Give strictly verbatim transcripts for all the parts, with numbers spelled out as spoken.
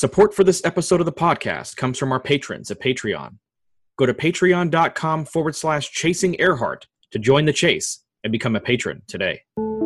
Support for this episode of the podcast comes from our patrons at Patreon. Go to patreon.com forward slash chasing Earhart to join the chase and become a patron today.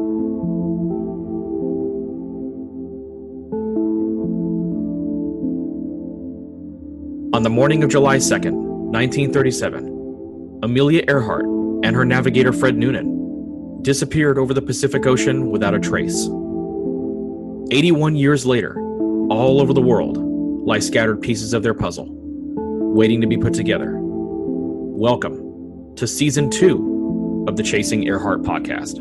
On the morning of July second, nineteen thirty-seven, Amelia Earhart and her navigator Fred Noonan disappeared over the Pacific Ocean without a trace. eighty-one years later, all over the world lie scattered pieces of their puzzle, waiting to be put together. Welcome to Season two of the Chasing Earhart podcast.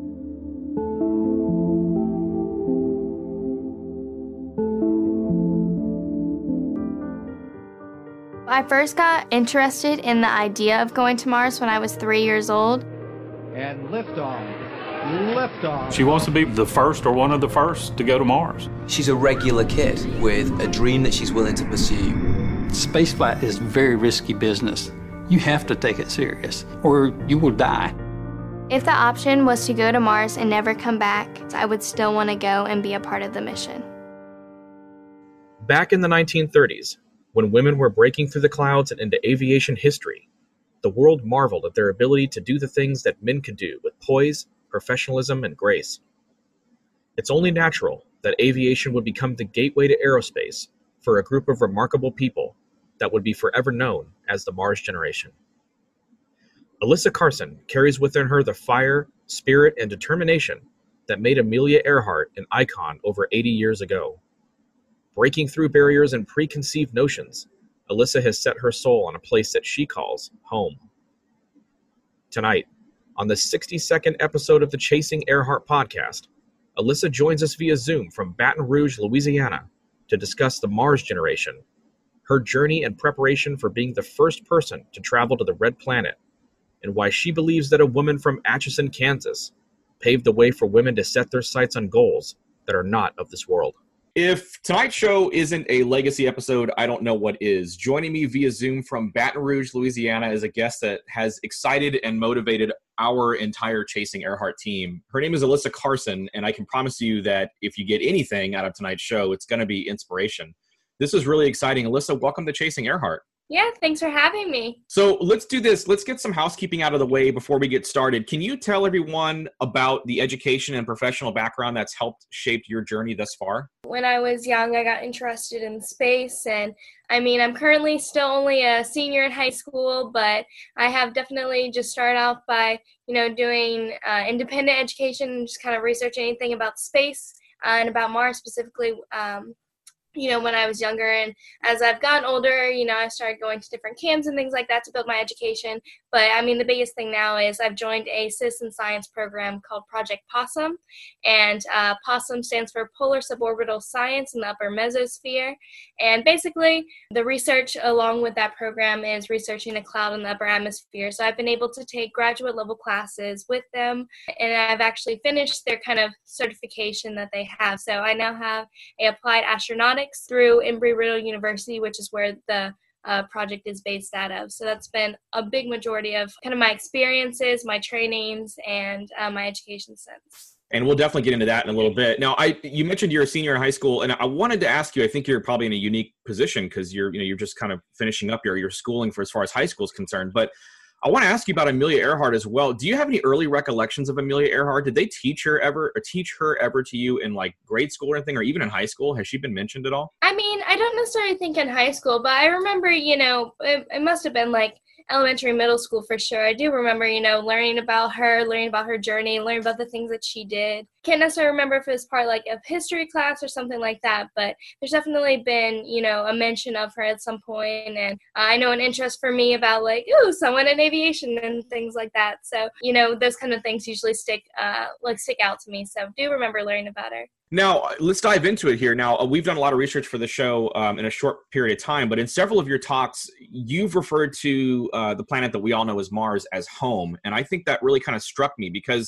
I first got interested in the idea of going to Mars when I was three years old. And liftoff. Liftoff. She wants to be the first or one of the first to go to Mars. She's a regular kid with a dream that she's willing to pursue. Spaceflight is very risky business. You have to take it serious, or you will die. If the option was to go to Mars and never come back, I would still want to go and be a part of the mission. Back in the nineteen thirties, when women were breaking through the clouds and into aviation history, the world marveled at their ability to do the things that men could do with poise, professionalism, and grace. It's only natural that aviation would become the gateway to aerospace for a group of remarkable people that would be forever known as the Mars generation. Alyssa Carson carries within her the fire, spirit, and determination that made Amelia Earhart an icon over eighty years ago. Breaking through barriers and preconceived notions, Alyssa has set her soul on a place that she calls home. Tonight, on the sixty-second episode of the Chasing Earhart podcast, Alyssa joins us via Zoom from Baton Rouge, Louisiana, to discuss the Mars generation, her journey and preparation for being the first person to travel to the Red Planet, and why she believes that a woman from Atchison, Kansas, paved the way for women to set their sights on goals that are not of this world. If tonight's show isn't a legacy episode, I don't know what is. Joining me via Zoom from Baton Rouge, Louisiana, is a guest that has excited and motivated our entire Chasing Earhart team. Her name is Alyssa Carson, and I can promise you that if you get anything out of tonight's show, it's going to be inspiration. This is really exciting. Alyssa, welcome to Chasing Earhart. Yeah, thanks for having me. So let's do this. Let's get some housekeeping out of the way before we get started. Can you tell everyone about the education and professional background that's helped shape your journey thus far? When I was young, I got interested in space, and I mean, I'm currently still only a senior in high school, but I have definitely just started off by, you know, doing uh, independent education and just kind of researching anything about space uh, and about Mars specifically. Um, you know, when I was younger, and as I've gotten older, you know, I started going to different camps and things like that to build my education. But I mean, the biggest thing now is I've joined a citizen science program called Project POSSUM, and uh, POSSUM stands for Polar Suborbital Science in the Upper Mesosphere. And basically, the research along with that program is researching a cloud in the upper atmosphere. So I've been able to take graduate level classes with them, and I've actually finished their kind of certification that they have. So I now have a applied astronautics through Embry-Riddle University, which is where the uh, project is based out of. So that's been a big majority of kind of my experiences, my trainings, and uh, my education since. And we'll definitely get into that in a little bit. Now, I you mentioned you're a senior in high school, and I wanted to ask you, I think you're probably in a unique position because you're, you know, you're just kind of finishing up your, your schooling for as far as high school is concerned. But I want to ask you about Amelia Earhart as well. Do you have any early recollections of Amelia Earhart? Did they teach her ever, or teach her ever to you in like grade school or anything, or even in high school? Has she been mentioned at all? I mean, I don't necessarily think in high school, but I remember, you know, it, it must have been like elementary, middle school for sure. I do remember, you know, learning about her, learning about her journey, learning about the things that she did. Can't necessarily remember if it was part like of history class or something like that, but there's definitely been, you know, a mention of her at some point. And uh, I know an interest for me about like, ooh, someone in aviation and things like that. So, you know, those kind of things usually stick, uh, like stick out to me. So do remember learning about her. Now, let's dive into it here. Now, we've done a lot of research for the show um, in a short period of time, but in several of your talks, you've referred to uh, the planet that we all know as Mars as home. And I think that really kind of struck me because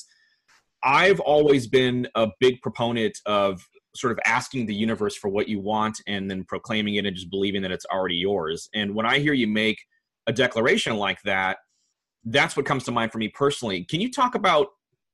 I've always been a big proponent of sort of asking the universe for what you want and then proclaiming it and just believing that it's already yours. And when I hear you make a declaration like that, that's what comes to mind for me personally. Can you talk about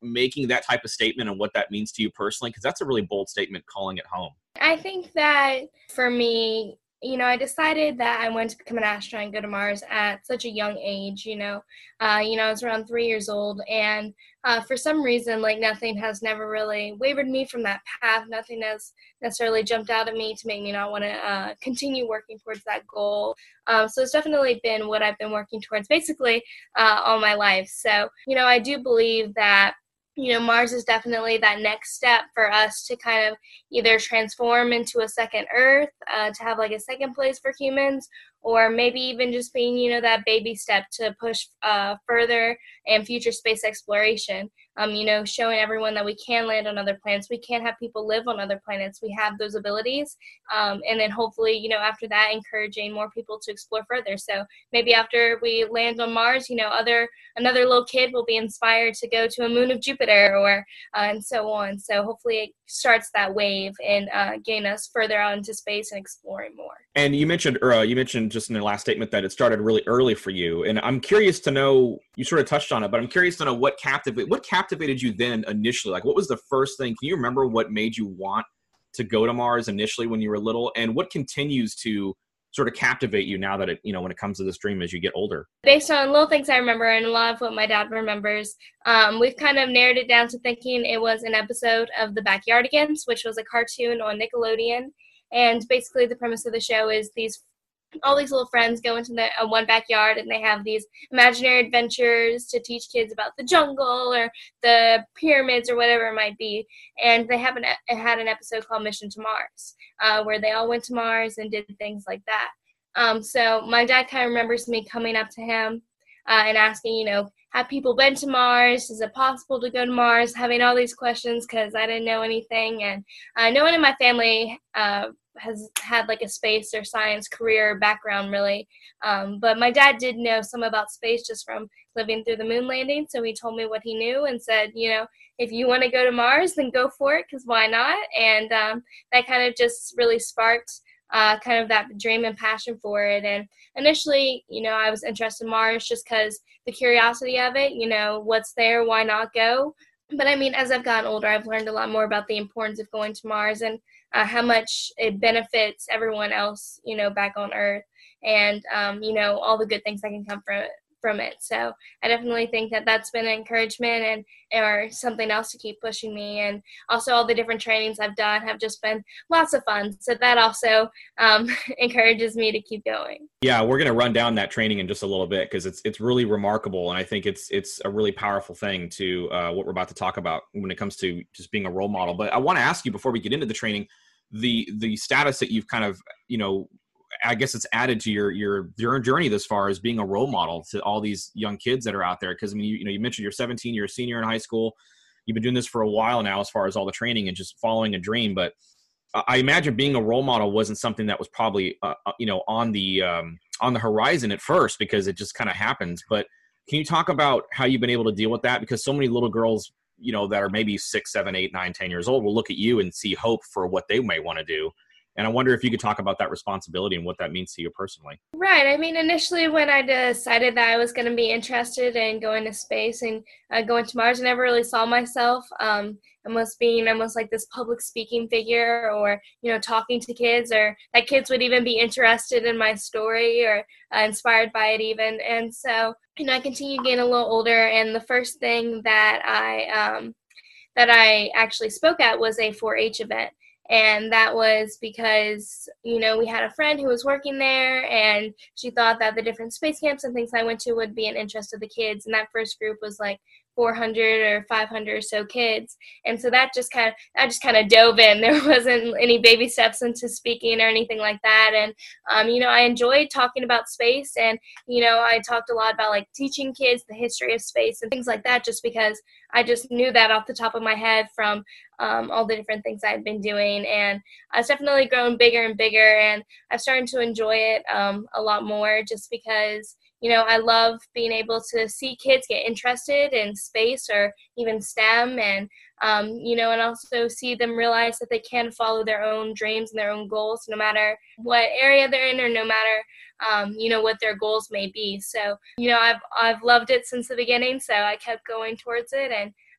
making that type of statement and what that means to you personally? Because that's a really bold statement, calling it home. I think that for me, you know, I decided that I wanted to become an astronaut and go to Mars at such a young age, you know. Uh, you know, I was around three years old, and uh, for some reason, like, nothing has never really wavered me from that path. Nothing has necessarily jumped out at me to make me not want to uh, continue working towards that goal. Um, so it's definitely been what I've been working towards basically uh, all my life. So, you know, I do believe that, you know, Mars is definitely that next step for us to kind of either transform into a second Earth, uh, to have like a second place for humans, or maybe even just being, you know, that baby step to push uh, further and future space exploration. Um, you know, showing everyone that we can land on other planets. We can have people live on other planets. We have those abilities. Um, and then hopefully, you know, after that, encouraging more people to explore further. So maybe after we land on Mars, you know, other another little kid will be inspired to go to a moon of Jupiter, or uh, and so on. So hopefully it starts that wave and uh, getting us further out into space and exploring more. And you mentioned, uh, you mentioned just in the last statement that it started really early for you. And I'm curious to know, you sort of touched on it, but I'm curious to know what captivated, what captivated you then initially? Like, what was the first thing? Can you remember what made you want to go to Mars initially when you were little? And what continues to sort of captivate you now that it, you know, when it comes to this dream as you get older? Based on little things I remember and a lot of what my dad remembers, um, we've kind of narrowed it down to thinking it was an episode of The Backyardigans, which was a cartoon on Nickelodeon. And basically the premise of the show is these all these little friends go into the uh, one backyard, and they have these imaginary adventures to teach kids about the jungle or the pyramids or whatever it might be. And they have an, it had an episode called Mission to Mars, uh, where they all went to Mars and did things like that. Um, so my dad kind of remembers me coming up to him uh, and asking, you know, have people been to Mars? Is it possible to go to Mars? Having all these questions because I didn't know anything. And uh, no one in my family uh, has had like a space or science career background really. Um, but my dad did know some about space just from living through the moon landing. So he told me what he knew and said, you know, if you want to go to Mars, then go for it, because why not? And um, that kind of just really sparked uh, kind of that dream and passion for it. And initially, you know, I was interested in Mars just because the curiosity of it, you know, what's there, why not go? But I mean, as I've gotten older, I've learned a lot more about the importance of going to Mars and uh, how much it benefits everyone else, you know, back on Earth, and, um, you know, all the good things that can come from it. from it. So I definitely think that that's been an encouragement and or something else to keep pushing me. And also all the different trainings I've done have just been lots of fun. So that also um, encourages me to keep going. Yeah, we're going to run down that training in just a little bit because it's it's really remarkable. And I think it's it's a really powerful thing to uh, what we're about to talk about when it comes to just being a role model. But I want to ask you before we get into the training, the the status that you've kind of, you know, I guess it's added to your, your, your journey this far as being a role model to all these young kids that are out there. Cause I mean, you, you know, you mentioned you're seventeen, you're a senior in high school. You've been doing this for a while now, as far as all the training and just following a dream. But I imagine being a role model wasn't something that was probably, uh, you know, on the, um, on the horizon at first, because it just kind of happens. But can you talk about how you've been able to deal with that? Because so many little girls, you know, that are maybe six, seven, eight, nine, ten years old will look at you and see hope for what they may want to do. And I wonder if you could talk about that responsibility and what that means to you personally. Right. I mean, initially when I decided that I was going to be interested in going to space and uh, going to Mars, I never really saw myself um, almost being almost like this public speaking figure, or, you know, talking to kids, or that kids would even be interested in my story or uh, inspired by it even. And so, you know, I continued getting a little older, and the first thing that I um, that I actually spoke at was a four H event. And that was because, you know, we had a friend who was working there, and she thought that the different space camps and things I went to would be an interest of the kids. And that first group was like four hundred or five hundred or so kids. And so that just kind of, I just kind of dove in. There wasn't any baby steps into speaking or anything like that. And, um, you know, I enjoyed talking about space, and, you know, I talked a lot about like teaching kids the history of space and things like that, just because I just knew that off the top of my head from um, all the different things I'd been doing. And it's definitely grown bigger and bigger, and I've started to enjoy it um, a lot more, just because, you know, I love being able to see kids get interested in space or even STEM, and, um, you know, and also see them realize that they can follow their own dreams and their own goals, no matter what area they're in, or no matter, um, you know, what their goals may be. So, you know, I've, I've loved it since the beginning, so I kept going towards it, and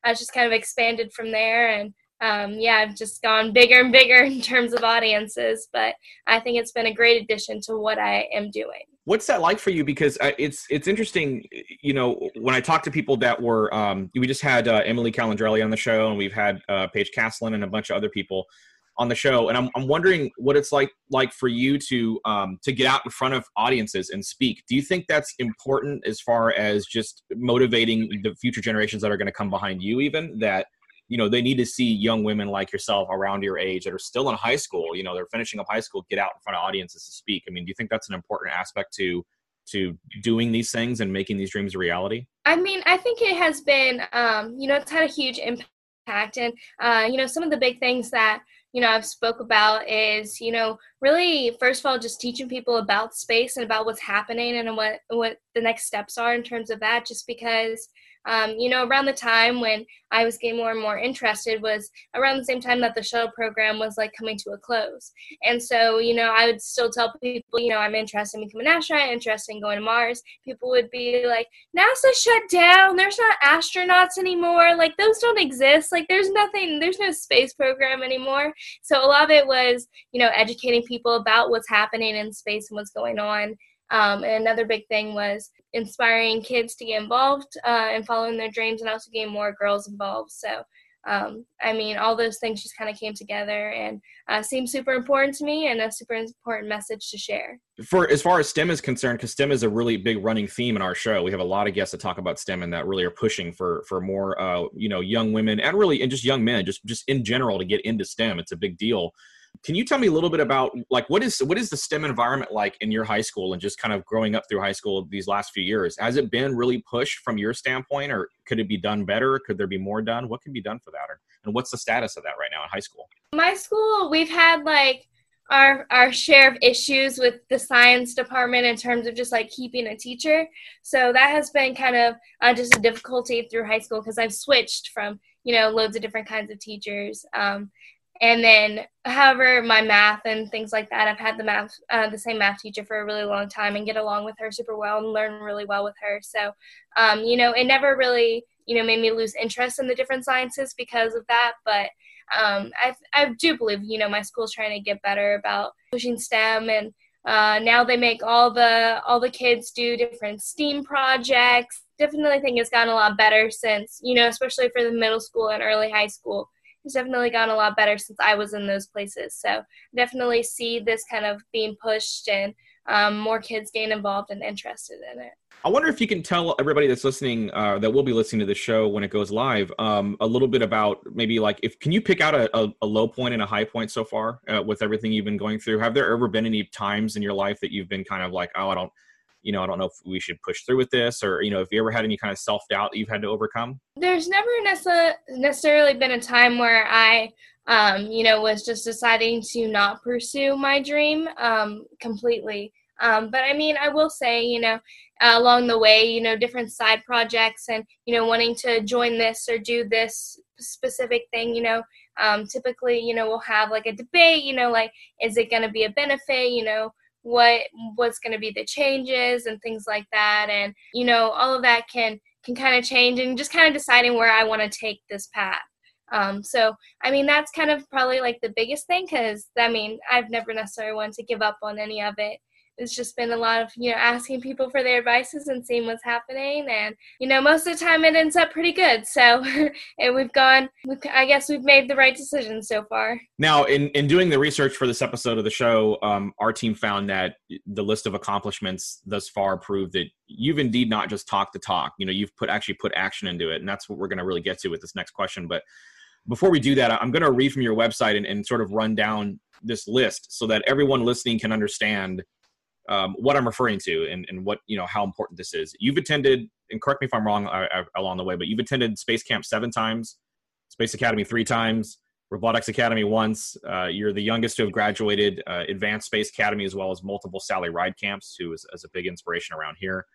uh, it's just kind of expanded from there. And um, yeah, I've just gone bigger and bigger in terms of audiences, but I think it's been a great addition to what I am doing. What's that like for you? Because uh, it's it's interesting, you know, when I talk to people that were, um, we just had uh, Emily Calandrelli on the show, and we've had uh, Paige Caslin and a bunch of other people on the show, and I'm I'm wondering what it's like like for you to um, to get out in front of audiences and speak. Do you think that's important as far as just motivating the future generations that are going to come behind you, even that, you know, they need to see young women like yourself around your age that are still in high school, you know, they're finishing up high school, get out in front of audiences to speak? I mean, do you think that's an important aspect to to doing these things and making these dreams a reality? I mean, I think it has been, um, you know, it's had a huge impact. And, uh, you know, some of the big things that, you know, I've spoke about is, you know, really, first of all, just teaching people about space and about what's happening and what, what the next steps are in terms of that, just because, Um, you know, around the time when I was getting more and more interested was around the same time that the shuttle program was like coming to a close. And so, you know, I would still tell people, you know, I'm interested in becoming an astronaut, interested in going to Mars. People would be like, NASA shut down. There's not astronauts anymore. Like, those don't exist. Like, there's nothing, there's no space program anymore. So a lot of it was, you know, educating people about what's happening in space and what's going on. Um, and another big thing was inspiring kids to get involved uh, and following their dreams, and also getting more girls involved. So, um, I mean, all those things just kind of came together and uh, seemed super important to me and a super important message to share. For as far as STEM is concerned, because STEM is a really big running theme in our show, we have a lot of guests that talk about STEM and that really are pushing for for more, uh, you know, young women and really and just young men, just just in general to get into STEM. It's a big deal. Can you tell me a little bit about, like, what is what is the STEM environment like in your high school and just kind of growing up through high school these last few years? Has it been really pushed from your standpoint, or could it be done better? Could there be more done? What can be done for that? Or, and what's the status of that right now in high school? My school, we've had, like, our our share of issues with the science department in terms of just, like, keeping a teacher. So that has been kind of uh, just a difficulty through high school because I've switched from, you know, loads of different kinds of teachers. Um And then, however, my math and things like that, I've had the math, uh, the same math teacher for a really long time and get along with her super well and learn really well with her. So, um, you know, it never really, you know, made me lose interest in the different sciences because of that. But um, I, I do believe, you know, my school's trying to get better about pushing STEM, and uh, now they make all the all the kids do different STEAM projects. Definitely think it's gotten a lot better since, you know, especially for the middle school and early high school. It's definitely gotten a lot better since I was in those places. So definitely see this kind of being pushed and um, more kids getting involved and interested in it. I wonder if you can tell everybody that's listening, uh, that will be listening to the show when it goes live, um, a little bit about maybe like, if can you pick out a, a, a low point and a high point so far uh, with everything you've been going through? Have there ever been any times in your life that you've been kind of like, oh, I don't, you know, I don't know if we should push through with this, or, you know, if you ever had any kind of self-doubt that you've had to overcome? There's never necess- necessarily been a time where I, um, you know, was just deciding to not pursue my dream um, completely. Um, but I mean, I will say, you know, uh, along the way, you know, different side projects and, you know, wanting to join this or do this specific thing, you know, um, typically, you know, we'll have like a debate, you know, like, is it going to be a benefit, you know, what what's going to be the changes and things like that. And, you know, all of that can can kind of change, and just kind of deciding where I want to take this path. Um, so, I mean, that's kind of probably like the biggest thing, because, I mean, I've never necessarily wanted to give up on any of it. It's just been a lot of, you know, asking people for their advices and seeing what's happening. And, you know, most of the time it ends up pretty good. So, and we've gone, we've, I guess we've made the right decision so far. Now, in, in doing the research for this episode of the show, um, our team found that the list of accomplishments thus far proved that you've indeed not just talked the talk. You know, you've put actually put action into it. And that's what we're going to really get to with this next question. But before we do that, I'm going to read from your website and, and sort of run down this list so that everyone listening can understand Um, what I'm referring to and, and what, you know, how important this is. You've attended, and correct me if I'm wrong I, I, along the way, but you've attended Space Camp seven times, Space Academy three times, Robotics Academy once. Uh, you're the youngest to have graduated uh, Advanced Space Academy, as well as multiple Sally Ride camps, who is, is a big inspiration around here.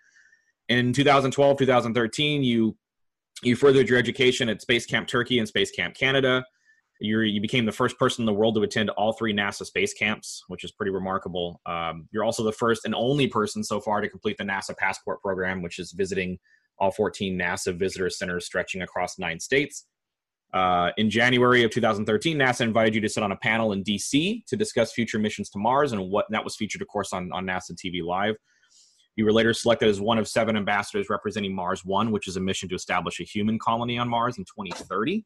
In two thousand twelve, two thousand thirteen, you you furthered your education at Space Camp Turkey and Space Camp Canada. You're, you became the first person in the world to attend all three NASA space camps, which is pretty remarkable. Um, you're also the first and only person so far to complete the NASA Passport program, which is visiting all fourteen NASA visitor centers stretching across nine states. Uh, in January of two thousand thirteen, NASA invited you to sit on a panel in D C to discuss future missions to Mars, and what and that was featured, of course, on, on NASA T V Live. You were later selected as one of seven ambassadors representing Mars One, which is a mission to establish a human colony on Mars in twenty thirty.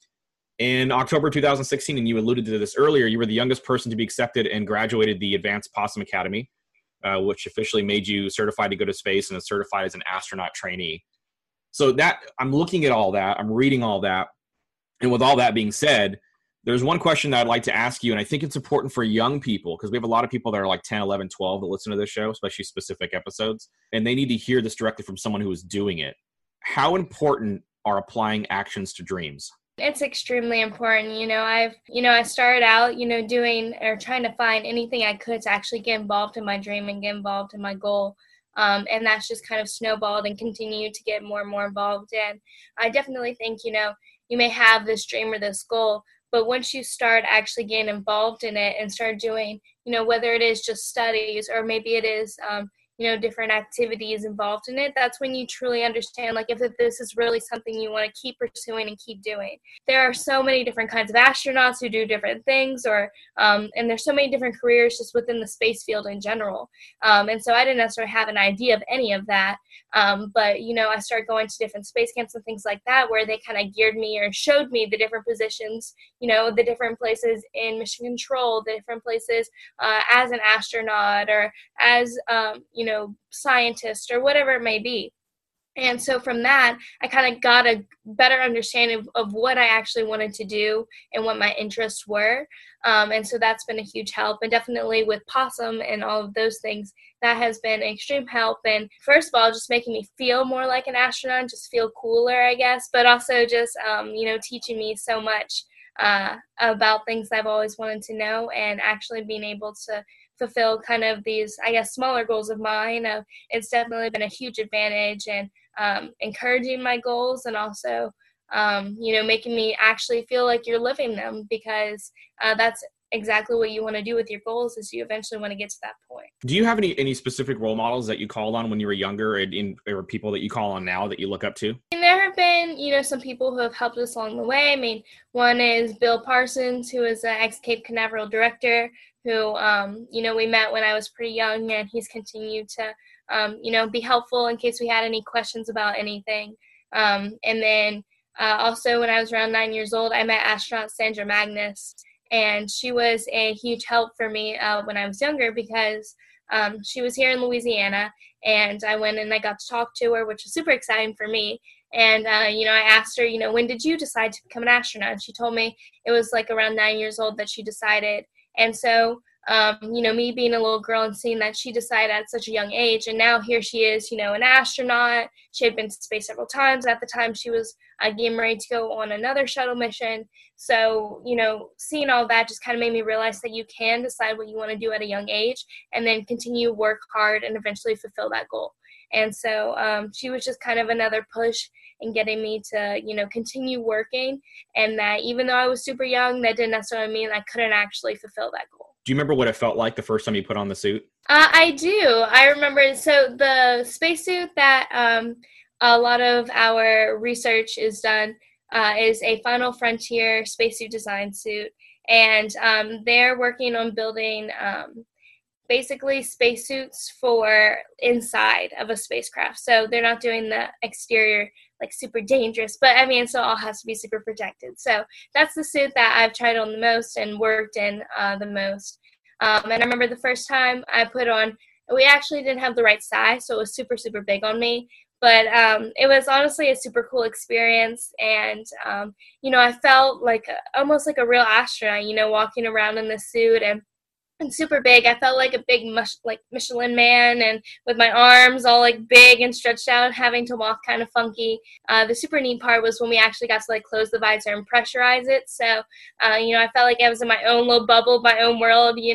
In October two thousand sixteen, and you alluded to this earlier, you were the youngest person to be accepted and graduated the Advanced Possum Academy, uh, which officially made you certified to go to space and is certified as an astronaut trainee. So that I'm looking at all that, I'm reading all that. And with all that being said, there's one question that I'd like to ask you, and I think it's important for young people, because we have a lot of people that are like ten, eleven, twelve that listen to this show, especially specific episodes, and they need to hear this directly from someone who is doing it. How important are applying actions to dreams? It's extremely important. You know, I've, you know, I started out, you know, doing or trying to find anything I could to actually get involved in my dream and get involved in my goal. Um, and that's just kind of snowballed and continued to get more and more involved in. I definitely think, you know, you may have this dream or this goal, but once you start actually getting involved in it and start doing, you know, whether it is just studies or maybe it is, um, you know, different activities involved in it, that's when you truly understand, like, if this is really something you want to keep pursuing and keep doing. There are so many different kinds of astronauts who do different things, or, um, and there's so many different careers just within the space field in general. Um, and so I didn't necessarily have an idea of any of that. Um, but, you know, I started going to different space camps and things like that, where they kind of geared me or showed me the different positions, you know, the different places in mission control, the different places uh, as an astronaut or as, um, you know, scientist or whatever it may be. And so from that, I kind of got a better understanding of, of what I actually wanted to do and what my interests were. Um, and so that's been a huge help. And definitely with Possum and all of those things, that has been an extreme help. And first of all, just making me feel more like an astronaut, just feel cooler, I guess, but also just, um, you know, teaching me so much uh, about things I've always wanted to know, and actually being able to fulfill kind of these, I guess, smaller goals of mine. Uh, it's definitely been a huge advantage, and um, encouraging my goals, and also, um, you know, making me actually feel like you're living them, because uh, that's exactly what you want to do with your goals, is you eventually want to get to that point. Do you have any, any specific role models that you called on when you were younger, and in, or people that you call on now that you look up to? And there have been, you know, some people who have helped us along the way. I mean, one is Bill Parsons, who is an ex-Cape Canaveral director, who, um, you know, we met when I was pretty young, and he's continued to, um, you know, be helpful in case we had any questions about anything. Um, and then uh, also when I was around nine years old, I met astronaut Sandra Magnus, and she was a huge help for me uh, when I was younger, because um, she was here in Louisiana, and I went and I got to talk to her, which was super exciting for me. And, uh, you know, I asked her, you know, when did you decide to become an astronaut? And she told me it was like around nine years old that she decided. And so, um, you know, me being a little girl and seeing that she decided at such a young age, and now here she is, you know, an astronaut. She had been to space several times. At the time, she was uh, getting ready to go on another shuttle mission. So, you know, seeing all that just kind of made me realize that you can decide what you want to do at a young age, and then continue, work hard, and eventually fulfill that goal. And so um, she was just kind of another push in getting me to, you know, continue working, and that even though I was super young, that didn't necessarily mean I couldn't actually fulfill that goal. Do you remember what it felt like the first time you put on the suit? Uh, I do. I remember, so the spacesuit that um, a lot of our research is done uh, is a Final Frontier spacesuit design suit, and um, they're working on building um, basically spacesuits for inside of a spacecraft. So they're not doing the exterior, like super dangerous, but I mean, it still all has to be super protected. So that's the suit that I've tried on the most and worked in uh, the most. Um, and I remember the first time I put on, we actually didn't have the right size, so it was super, super big on me. But um, it was honestly a super cool experience. And, um, you know, I felt like a, almost like a real astronaut, you know, walking around in the suit, and and super big. I felt like a big mush, like Michelin man, and with my arms all like big and stretched out, having to walk kind of funky. Uh, the super neat part was when we actually got to like close the visor and pressurize it. So, uh, you know, I felt like I was in my own little bubble, my own world, you know,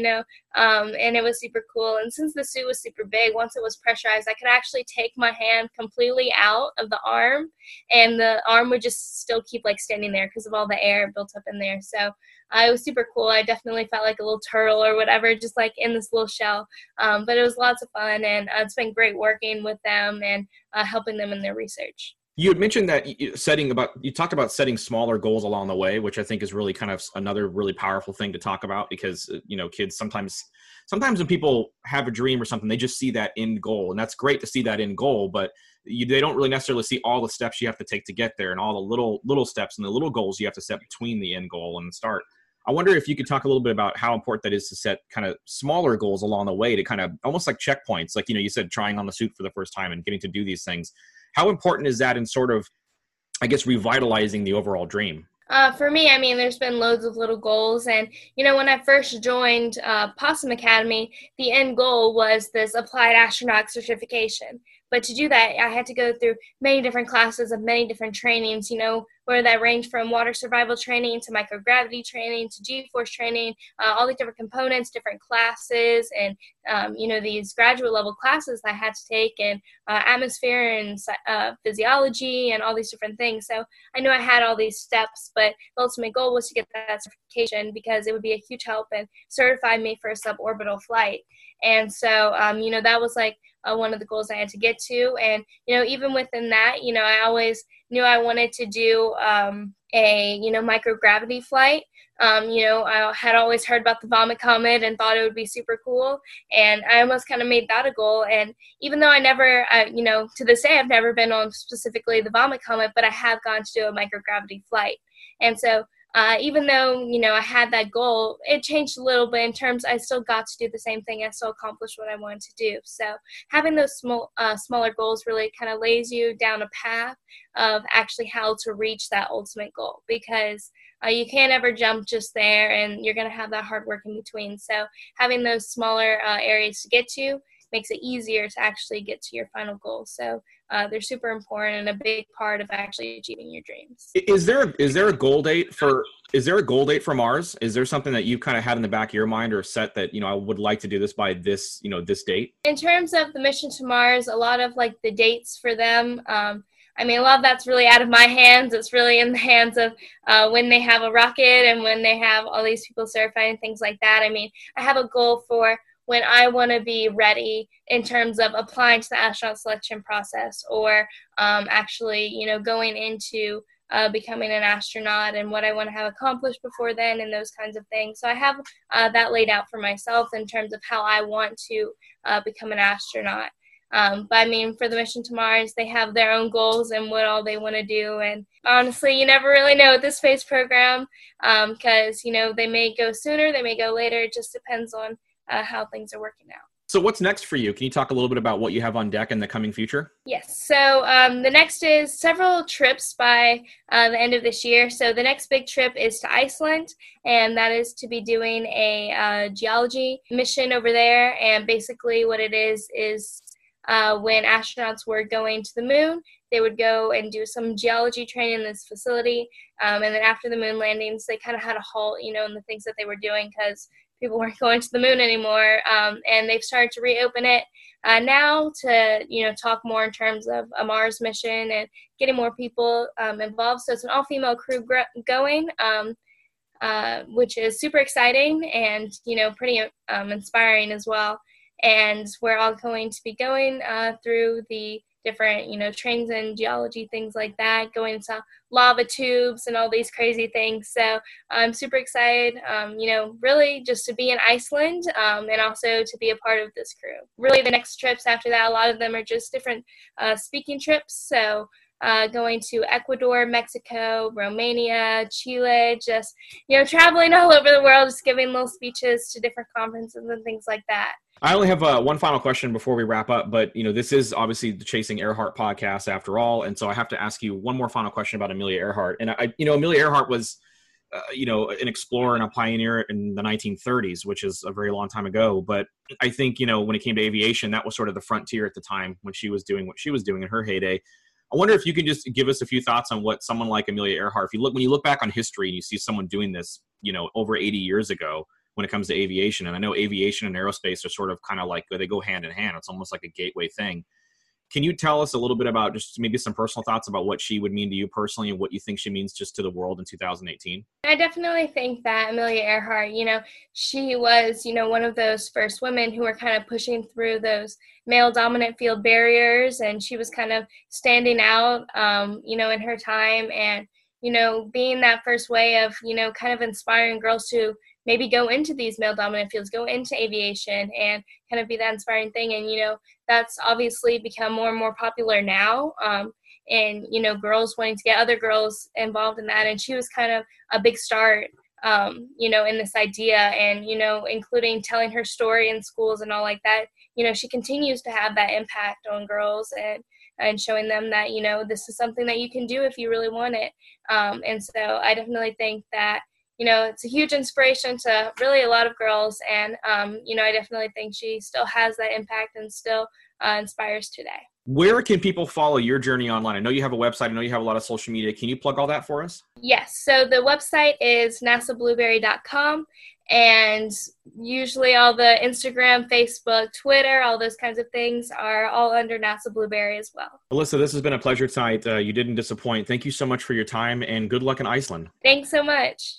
Um, and it was super cool. And since the suit was super big, once it was pressurized, I could actually take my hand completely out of the arm, and the arm would just still keep like standing there because of all the air built up in there. So uh, it was super cool. I definitely felt like a little turtle or whatever, just like in this little shell. Um, but it was lots of fun, and uh, it's been great working with them and uh, helping them in their research. You had mentioned that you- setting about, you talked about setting smaller goals along the way, which I think is really kind of another really powerful thing to talk about, because, you know, kids sometimes, sometimes when people have a dream or something, they just see that end goal, and that's great to see that end goal, but you, they don't really necessarily see all the steps you have to take to get there and all the little, little steps and the little goals you have to set between the end goal and the start. I wonder if you could talk a little bit about how important that is to set kind of smaller goals along the way to kind of almost like checkpoints. Like, you know, you said trying on the suit for the first time and getting to do these things. How important is that in sort of, I guess, revitalizing the overall dream? Uh, for me, I mean, there's been loads of little goals. And, you know, when I first joined uh, Possum Academy, the end goal was this applied astronaut certification. But to do that, I had to go through many different classes of many different trainings, you know, where that range from water survival training to microgravity training to G-force training, uh, all these different components, different classes, and, um, you know, these graduate level classes I had to take, and uh, atmosphere and uh, physiology and all these different things. So I knew I had all these steps, but the ultimate goal was to get that certification because it would be a huge help and certify me for a suborbital flight. And so, um, you know, that was like uh, one of the goals I had to get to. And, you know, even within that, you know, I always knew I wanted to do um, a, you know, microgravity flight. Um, you know, I had always heard about the Vomit Comet and thought it would be super cool. And I almost kind of made that a goal. And even though I never, uh, you know, to this day, I've never been on specifically the Vomit Comet, but I have gone to do a microgravity flight. And so Uh, even though, you know, I had that goal, it changed a little bit in terms I still got to do the same thing. I still accomplished what I wanted to do. So having those small, uh, smaller goals really kind of lays you down a path of actually how to reach that ultimate goal, because uh, you can't ever jump just there, and you're going to have that hard work in between. So having those smaller uh, areas to get to makes it easier to actually get to your final goal. So uh, they're super important and a big part of actually achieving your dreams. Is there is there a goal date for is there a goal date for Mars? Is there something that you've kind of had in the back of your mind or set that, you know, I would like to do this by this, you know, this date? In terms of the mission to Mars, a lot of like the dates for them, um, I mean, a lot of that's really out of my hands. It's really in the hands of uh, when they have a rocket and when they have all these people certified and things like that. I mean, I have a goal for when I want to be ready in terms of applying to the astronaut selection process, or um, actually, you know, going into uh, becoming an astronaut and what I want to have accomplished before then and those kinds of things. So I have uh, that laid out for myself in terms of how I want to uh, become an astronaut. Um, but I mean, for the mission to Mars, they have their own goals and what all they want to do. And honestly, you never really know with the space program because, um, you know, they may go sooner, they may go later. It just depends on Uh, how things are working out. So what's next for you? Can you talk a little bit about what you have on deck in the coming future? Yes. So um, the next is several trips by uh, the end of this year. So the next big trip is to Iceland, and that is to be doing a uh, geology mission over there. And basically what it is is uh, when astronauts were going to the moon, they would go and do some geology training in this facility. Um, and then after the moon landings, they kind of had a halt, you know, in the things that they were doing because people weren't going to the moon anymore, um, and they've started to reopen it uh, now to, you know, talk more in terms of a Mars mission and getting more people um, involved. So it's an all-female crew gr- going, um, uh, which is super exciting and, you know, pretty um, inspiring as well. And we're all going to be going uh, through the different, you know, trains in geology, things like that, going into lava tubes and all these crazy things. So I'm super excited, um, you know, really just to be in Iceland um, and also to be a part of this crew. Really the next trips after that, a lot of them are just different uh, speaking trips. So uh, going to Ecuador, Mexico, Romania, Chile, just, you know, traveling all over the world, just giving little speeches to different conferences and things like that. I only have uh, one final question before we wrap up, but, you know, this is obviously the Chasing Earhart podcast after all. And so I have to ask you one more final question about Amelia Earhart. And I, you know, Amelia Earhart was, uh, you know, an explorer and a pioneer in the nineteen thirties, which is a very long time ago. But I think, you know, when it came to aviation, that was sort of the frontier at the time when she was doing what she was doing in her heyday. I wonder if you can just give us a few thoughts on what someone like Amelia Earhart, if you look, when you look back on history and you see someone doing this, you know, over eighty years ago, when it comes to aviation. And I know aviation and aerospace are sort of kind of like, they go hand in hand. It's almost like a gateway thing. Can you tell us a little bit about just maybe some personal thoughts about what she would mean to you personally and what you think she means just to the world in two thousand eighteen? I definitely think that Amelia Earhart, you know, she was, you know, one of those first women who were kind of pushing through those male dominant field barriers, and she was kind of standing out, um, you know, in her time, and, you know, being that first way of, you know, kind of inspiring girls to maybe go into these male dominant fields, go into aviation and kind of be that inspiring thing. And, you know, that's obviously become more and more popular now. Um, and, you know, girls wanting to get other girls involved in that. And she was kind of a big start, um, you know, in this idea, and, you know, including telling her story in schools and all like that. You know, she continues to have that impact on girls, and and showing them that, you know, this is something that you can do if you really want it. Um, and so I definitely think that, you know, it's a huge inspiration to really a lot of girls. And, um, you know, I definitely think she still has that impact and still uh, inspires today. Where can people follow your journey online? I know you have a website. I know you have a lot of social media. Can you plug all that for us? Yes. So the website is nasa blueberry dot com. And usually all the Instagram, Facebook, Twitter, all those kinds of things are all under NASA Blueberry as well. Alyssa, this has been a pleasure tonight. Uh, you didn't disappoint. Thank you so much for your time, and good luck in Iceland. Thanks so much.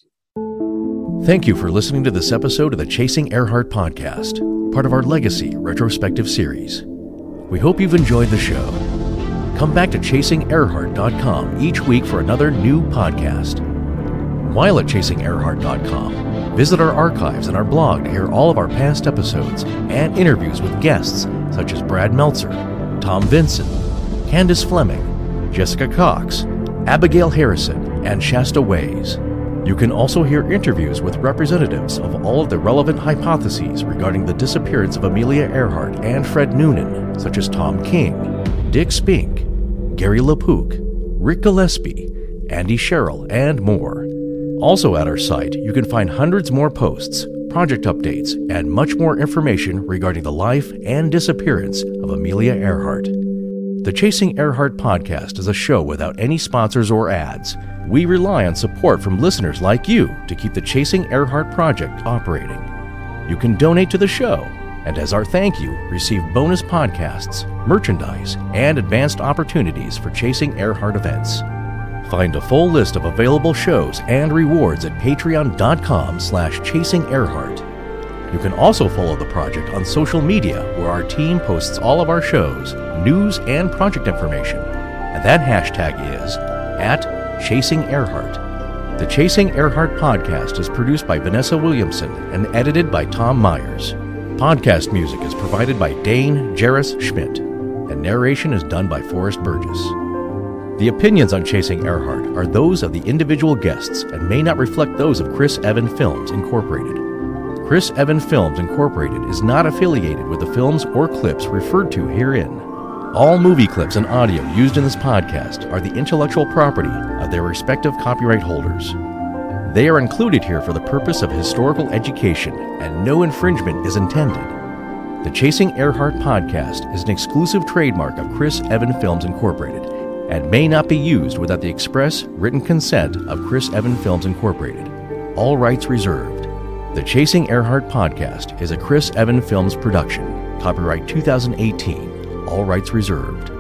Thank you for listening to this episode of the Chasing Earhart podcast, part of our Legacy retrospective series. We hope you've enjoyed the show. Come back to chasing earhart dot com each week for another new podcast. While at chasing earhart dot com, visit our archives and our blog to hear all of our past episodes and interviews with guests such as Brad Meltzer, Tom Vinson, Candace Fleming, Jessica Cox, Abigail Harrison, and Shasta Ways. You can also hear interviews with representatives of all of the relevant hypotheses regarding the disappearance of Amelia Earhart and Fred Noonan, such as Tom King, Dick Spink, Gary LaPook, Rick Gillespie, Andy Sherrill, and more. Also at our site, you can find hundreds more posts, project updates, and much more information regarding the life and disappearance of Amelia Earhart. The Chasing Earhart podcast is a show without any sponsors or ads. We rely on support from listeners like you to keep the Chasing Earhart project operating. You can donate to the show, and as our thank you, receive bonus podcasts, merchandise, and advanced opportunities for Chasing Earhart events. Find a full list of available shows and rewards at patreon.com slash chasing Earhart. You can also follow the project on social media, where our team posts all of our shows, news, and project information. And that hashtag is at Chasing Earhart. The Chasing Earhart podcast is produced by Vanessa Williamson and edited by Tom Myers. Podcast music is provided by Dane Jarris Schmidt, and narration is done by Forrest Burgess. The opinions on Chasing Earhart are those of the individual guests and may not reflect those of Chris Evan Films Incorporated. Chris Evan Films Incorporated is not affiliated with the films or clips referred to herein. All movie clips and audio used in this podcast are the intellectual property of their respective copyright holders. They are included here for the purpose of historical education, and no infringement is intended. The Chasing Earhart podcast is an exclusive trademark of Chris Evan Films Incorporated and may not be used without the express written consent of Chris Evan Films Incorporated. All rights reserved. The Chasing Earhart podcast is a Chris Evan Films production. Copyright two thousand eighteen. All rights reserved.